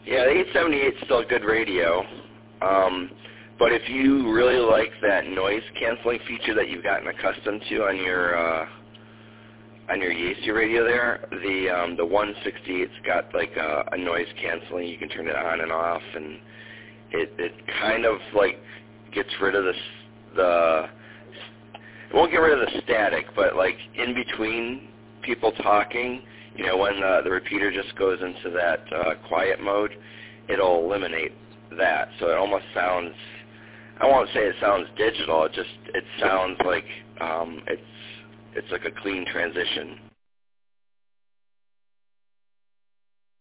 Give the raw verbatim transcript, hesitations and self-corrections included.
Yeah, the eight seventy-eight is still good radio. Um, but if you really like that noise canceling feature that you've gotten accustomed to on your uh, on your Yaesu radio there, the um, the one sixty-eight's got like a, a noise canceling. You can turn it on and off, and it it kind of like gets rid of the the. It won't get rid of the static, but like in between people talking, you know, when the, the repeater just goes into that uh, quiet mode, it'll eliminate that. So it almost sounds, I won't say it sounds digital, it just, it sounds like um, it's it's like a clean transition.